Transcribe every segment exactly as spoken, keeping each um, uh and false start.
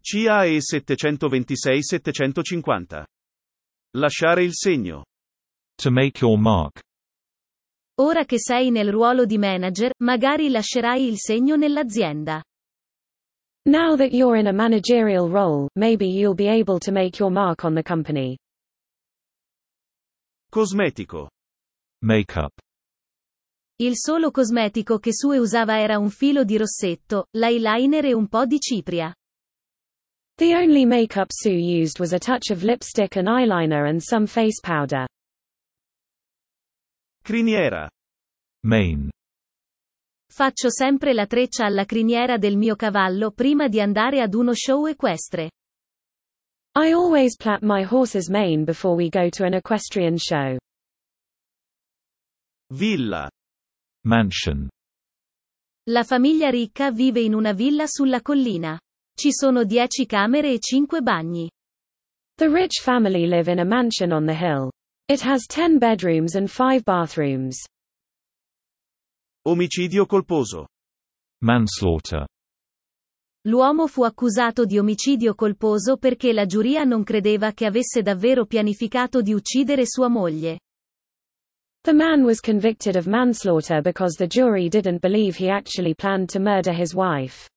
C A E settecentoventisei settecentocinquanta. Lasciare il segno. To make your mark. Ora che sei nel ruolo di manager, magari lascerai il segno nell'azienda. Now that you're in a managerial role, maybe you'll be able to make your mark on the company. Cosmetico. Makeup. Il solo cosmetico che Sue usava era un filo di rossetto, l'eyeliner e un po' di cipria. The only makeup Sue used was a touch of lipstick and eyeliner and some face powder. Criniera. Mane. Faccio sempre la treccia alla criniera del mio cavallo prima di andare ad uno show equestre. I always plait my horse's mane before we go to an equestrian show. Villa. Mansion. La famiglia ricca vive in una villa sulla collina. Ci sono dieci camere e cinque bagni. The rich family live in a mansion on the hill. It has ten bedrooms and five bathrooms. Omicidio colposo. Manslaughter. L'uomo fu accusato di omicidio colposo perché la giuria non credeva che avesse davvero pianificato di uccidere sua moglie. The man was convicted of manslaughter because the jury didn't believe he actually planned to murder his wife.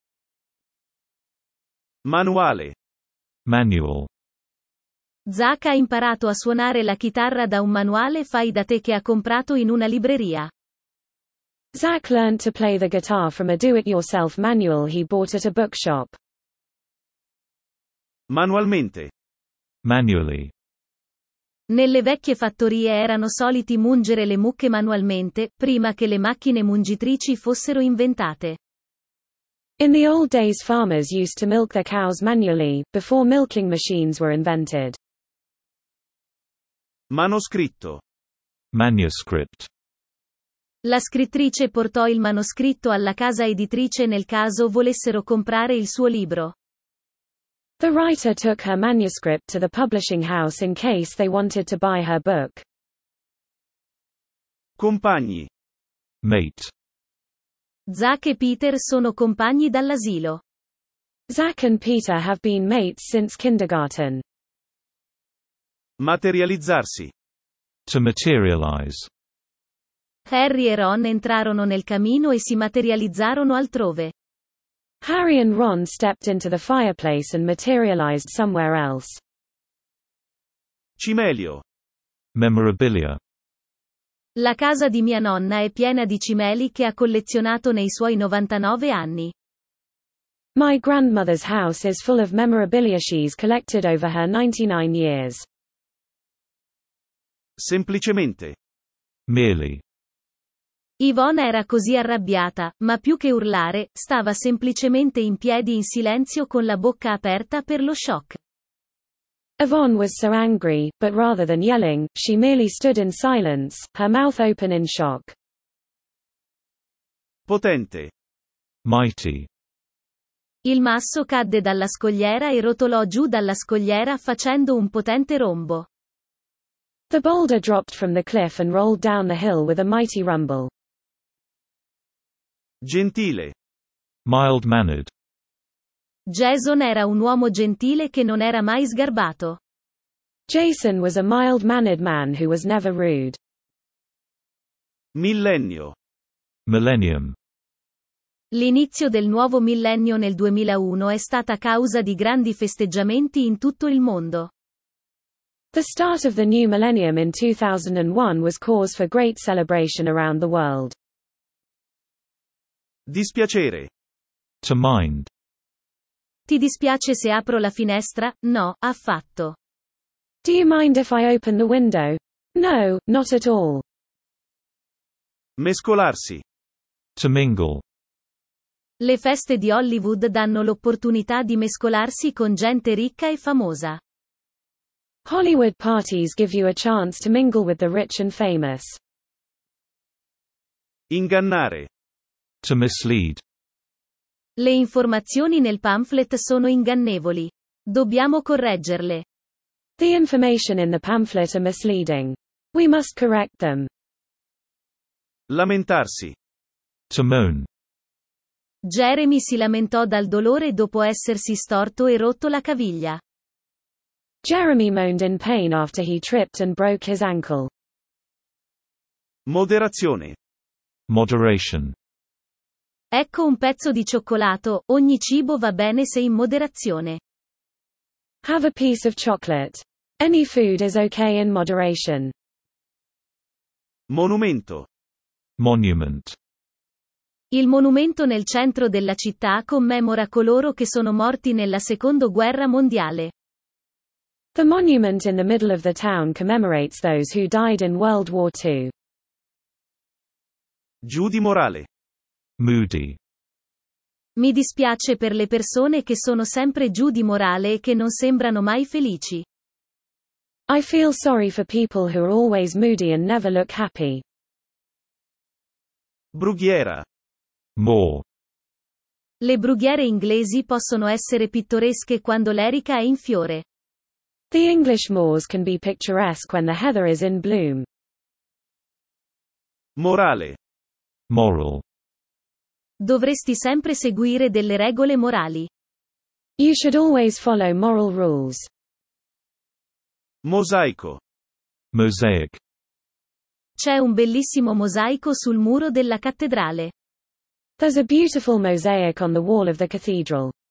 Manuale. Manual. Zach ha imparato a suonare la chitarra da un manuale fai da te che ha comprato in una libreria. Zach learned to play the guitar from a do-it-yourself manual he bought at a bookshop. Manualmente. Manually. Nelle vecchie fattorie erano soliti mungere le mucche manualmente, prima che le macchine mungitrici fossero inventate. In the old days farmers used to milk their cows manually, before milking machines were invented. Manoscritto. Manuscript. La scrittrice portò il manoscritto alla casa editrice nel caso volessero comprare il suo libro. The writer took her manuscript to the publishing house in case they wanted to buy her book. Compagni. Mate. Zach e Peter sono compagni dall'asilo. Zach and Peter have been mates since kindergarten. Materializzarsi. To materialize. Harry e Ron entrarono nel camino e si materializzarono altrove. Harry and Ron stepped into the fireplace and materialized somewhere else. Cimelio. Memorabilia. La casa di mia nonna è piena di cimeli che ha collezionato nei suoi novantanove anni. My grandmother's house is full of memorabilia she's collected over her ninety-nine years. Semplicemente. Merely. Yvonne era così arrabbiata, ma più che urlare, stava semplicemente in piedi in silenzio con la bocca aperta per lo shock. Yvonne was so angry, but rather than yelling, she merely stood in silence, her mouth open in shock. Potente. Mighty. Il masso cadde dalla scogliera e rotolò giù dalla scogliera facendo un potente rombo. The boulder dropped from the cliff and rolled down the hill with a mighty rumble. Gentile. Mild-mannered. Jason era un uomo gentile che non era mai sgarbato. Jason was a mild-mannered man who was never rude. Millennio. Millennium. L'inizio del nuovo millennio nel duemilauno è stata causa di grandi festeggiamenti in tutto il mondo. The start of the new millennium in two thousand one was cause for great celebration around the world. Dispiacere. To mind. Ti dispiace se apro la finestra? No, affatto. Do you mind if I open the window? No, not at all. Mescolarsi. To mingle. Le feste di Hollywood danno l'opportunità di mescolarsi con gente ricca e famosa. Hollywood parties give you a chance to mingle with the rich and famous. Ingannare. To mislead. Le informazioni nel pamphlet sono ingannevoli. Dobbiamo correggerle. The information in the pamphlet are misleading. We must correct them. Lamentarsi. To moan. Jeremy si lamentò dal dolore dopo essersi storto e rotto la caviglia. Jeremy moaned in pain after he tripped and broke his ankle. Moderazione. Moderation. Ecco un pezzo di cioccolato, ogni cibo va bene se in moderazione. Have a piece of chocolate. Any food is okay in moderation. Monumento. Monument. Il monumento nel centro della città commemora coloro che sono morti nella Seconda Guerra Mondiale. The monument in the middle of the town commemorates those who died in World War Two. Giù di morale. Moody. Mi dispiace per le persone che sono sempre giù di morale e che non sembrano mai felici. I feel sorry for people who are always moody and never look happy. Brughiera. More. Le brughiere inglesi possono essere pittoresche quando l'erica è in fiore. The English moors can be picturesque when the heather is in bloom. Morale. Moral. Dovresti sempre seguire delle regole morali. You should always follow moral rules. Mosaico. Mosaic. C'è un bellissimo mosaico sul muro della cattedrale. There's a beautiful mosaic on the wall of the cathedral.